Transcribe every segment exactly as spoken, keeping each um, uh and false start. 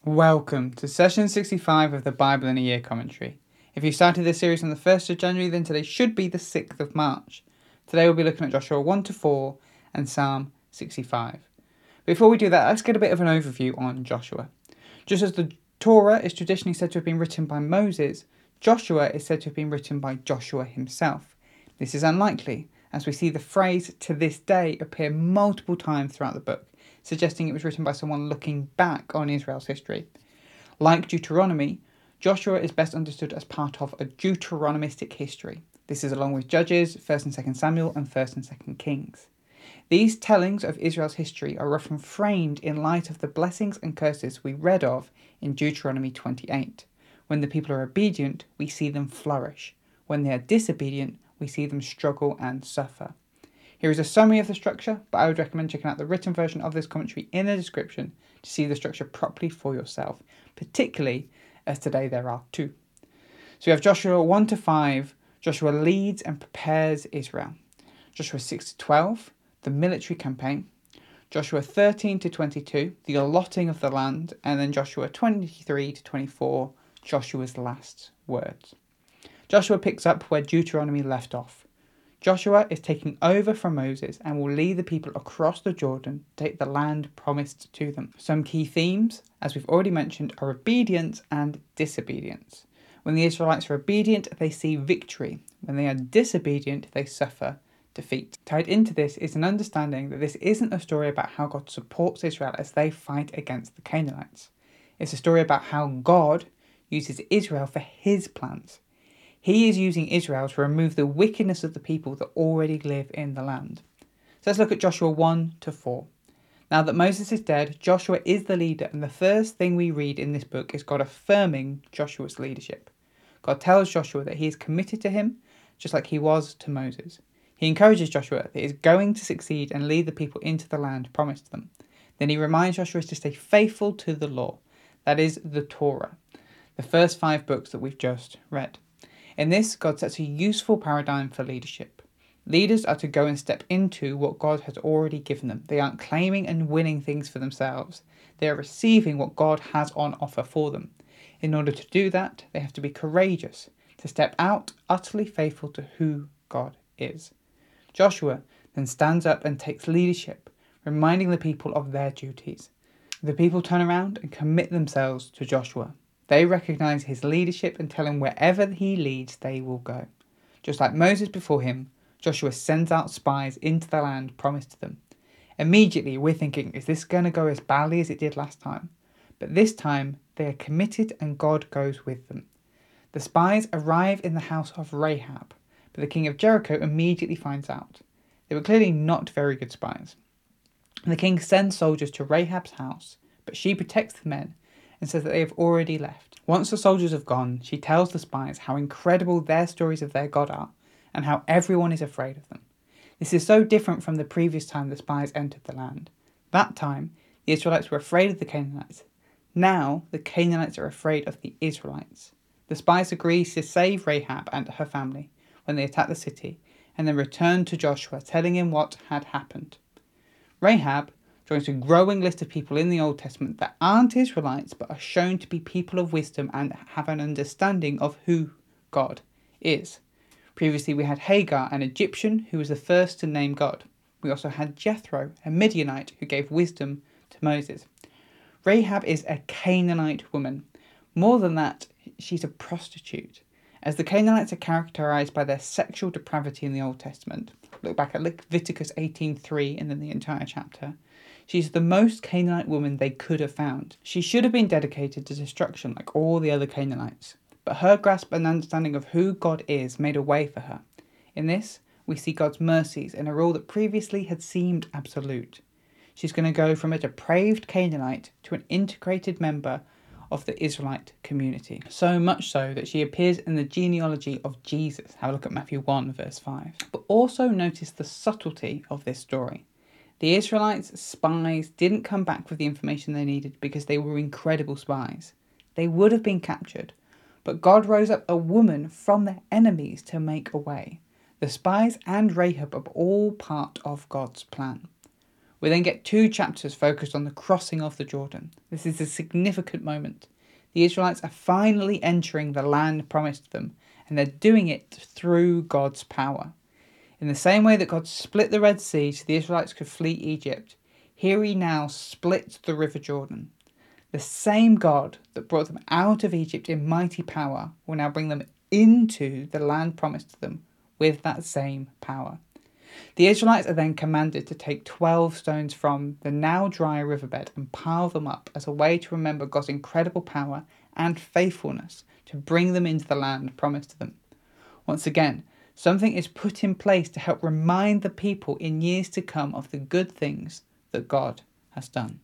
Welcome to session sixty-five of the Bible in a Year commentary. If you started this series on the first of January, then today should be the sixth of March. Today we'll be looking at Joshua one to four and Psalm sixty-five. Before we do that, let's get a bit of an overview on Joshua. Just as the Torah is traditionally said to have been written by Moses, Joshua is said to have been written by Joshua himself. This is unlikely, as we see the phrase "to this day" appear multiple times throughout the book, suggesting it was written by someone looking back on Israel's history. Like Deuteronomy, Joshua is best understood as part of a Deuteronomistic history. This is along with Judges, first and second Samuel, and first and second Kings. These tellings of Israel's history are often framed in light of the blessings and curses we read of in Deuteronomy twenty-eight. When the people are obedient, we see them flourish. When they are disobedient, we see them struggle and suffer. Here is a summary of the structure, but I would recommend checking out the written version of this commentary in the description to see the structure properly for yourself, particularly as today there are two. So we have Joshua one to five, Joshua leads and prepares Israel. Joshua six to twelve, the military campaign. Joshua thirteen to twenty-two, the allotting of the land. And then Joshua twenty-three to twenty-four, Joshua's last words. Joshua picks up where Deuteronomy left off. Joshua is taking over from Moses and will lead the people across the Jordan to take the land promised to them. Some key themes, as we've already mentioned, are obedience and disobedience. When the Israelites are obedient, they see victory. When they are disobedient, they suffer defeat. Tied into this is an understanding that this isn't a story about how God supports Israel as they fight against the Canaanites. It's a story about how God uses Israel for his plans. He is using Israel to remove the wickedness of the people that already live in the land. So let's look at Joshua one to four. Now that Moses is dead, Joshua is the leader, and the first thing we read in this book is God affirming Joshua's leadership. God tells Joshua that he is committed to him, just like he was to Moses. He encourages Joshua that he is going to succeed and lead the people into the land promised them. Then he reminds Joshua to stay faithful to the law, that is, the Torah, the first five books that we've just read. In this, God sets a useful paradigm for leadership. Leaders are to go and step into what God has already given them. They aren't claiming and winning things for themselves. They are receiving what God has on offer for them. In order to do that, they have to be courageous, to step out utterly faithful to who God is. Joshua then stands up and takes leadership, reminding the people of their duties. The people turn around and commit themselves to Joshua. They recognize his leadership and tell him wherever he leads, they will go. Just like Moses before him, Joshua sends out spies into the land promised to them. Immediately, we're thinking, is this going to go as badly as it did last time? But this time, they are committed and God goes with them. The spies arrive in the house of Rahab, but the king of Jericho immediately finds out. They were clearly not very good spies. The king sends soldiers to Rahab's house, but she protects the men and says that they have already left. Once the soldiers have gone, she tells the spies how incredible their stories of their God are and how everyone is afraid of them. This is so different from the previous time the spies entered the land. That time, the Israelites were afraid of the Canaanites. Now, the Canaanites are afraid of the Israelites. The spies agree to save Rahab and her family when they attack the city, and then return to Joshua, telling him what had happened. Rahab joins a growing list of people in the Old Testament that aren't Israelites but are shown to be people of wisdom and have an understanding of who God is. Previously we had Hagar, an Egyptian who was the first to name God. We also had Jethro, a Midianite who gave wisdom to Moses. Rahab is a Canaanite woman. More than that, she's a prostitute, as the Canaanites are characterized by their sexual depravity in the Old Testament. Look back at Leviticus eighteen three and then the entire chapter. She's the most Canaanite woman they could have found. She should have been dedicated to destruction like all the other Canaanites, but her grasp and understanding of who God is made a way for her. In this, we see God's mercies in a rule that previously had seemed absolute. She's going to go from a depraved Canaanite to an integrated member of the Israelite community. So much so that she appears in the genealogy of Jesus. Have a look at Matthew one verse five. But also notice the subtlety of this story. The Israelites' spies didn't come back with the information they needed because they were incredible spies. They would have been captured, but God rose up a woman from their enemies to make a way. The spies and Rahab are all part of God's plan. We then get two chapters focused on the crossing of the Jordan. This is a significant moment. The Israelites are finally entering the land promised them, and they're doing it through God's power. In the same way that God split the Red Sea so the Israelites could flee Egypt, here he now splits the River Jordan. The same God that brought them out of Egypt in mighty power will now bring them into the land promised to them with that same power. The Israelites are then commanded to take twelve stones from the now dry riverbed and pile them up as a way to remember God's incredible power and faithfulness to bring them into the land promised to them. Once again, something is put in place to help remind the people in years to come of the good things that God has done.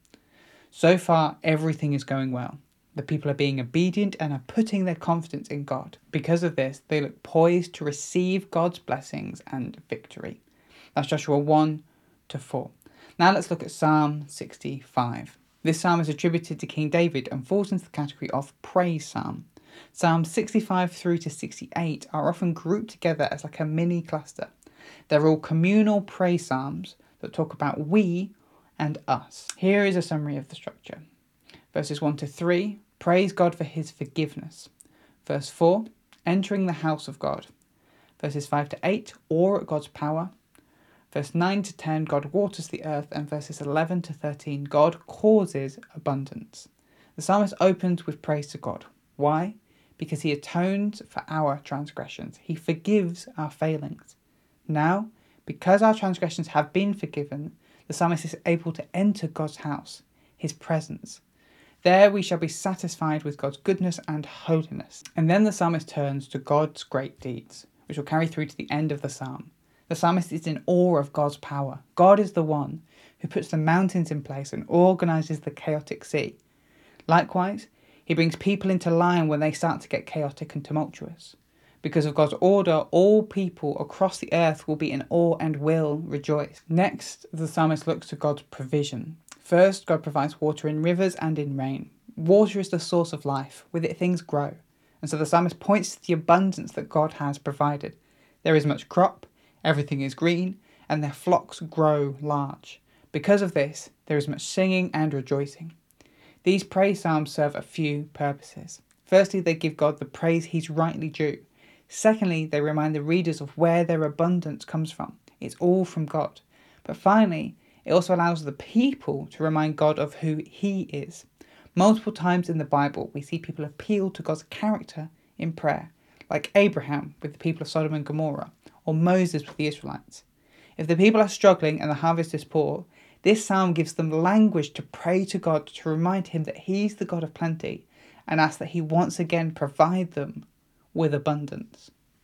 So far, everything is going well. The people are being obedient and are putting their confidence in God. Because of this, they look poised to receive God's blessings and victory. That's Joshua one to four. Now let's look at Psalm sixty-five. This psalm is attributed to King David and falls into the category of praise psalm. Psalms sixty-five through to sixty-eight are often grouped together as like a mini cluster. They're all communal praise psalms that talk about we and us. Here is a summary of the structure. Verses one to three, praise God for his forgiveness. Verse four, entering the house of God. Verses five to eight, awe at God's power. Verse nine to ten, God waters the earth. And verses eleven to thirteen, God causes abundance. The psalmist opens with praise to God. Why? Because he atones for our transgressions. He forgives our failings. Now, because our transgressions have been forgiven, the psalmist is able to enter God's house, his presence. There we shall be satisfied with God's goodness and holiness. And then the psalmist turns to God's great deeds, which will carry through to the end of the psalm. The psalmist is in awe of God's power. God is the one who puts the mountains in place and organises the chaotic sea. Likewise, he brings people into line when they start to get chaotic and tumultuous. Because of God's order, all people across the earth will be in awe and will rejoice. Next, the psalmist looks to God's provision. First, God provides water in rivers and in rain. Water is the source of life. With it, things grow. And so the psalmist points to the abundance that God has provided. There is much crop, everything is green, and their flocks grow large. Because of this, there is much singing and rejoicing. These praise psalms serve a few purposes. Firstly, they give God the praise he's rightly due. Secondly, they remind the readers of where their abundance comes from. It's all from God. But finally, it also allows the people to remind God of who he is. Multiple times in the Bible, we see people appeal to God's character in prayer, like Abraham with the people of Sodom and Gomorrah, or Moses with the Israelites. If the people are struggling and the harvest is poor, this psalm gives them language to pray to God to remind him that he's the God of plenty and ask that he once again provide them with abundance.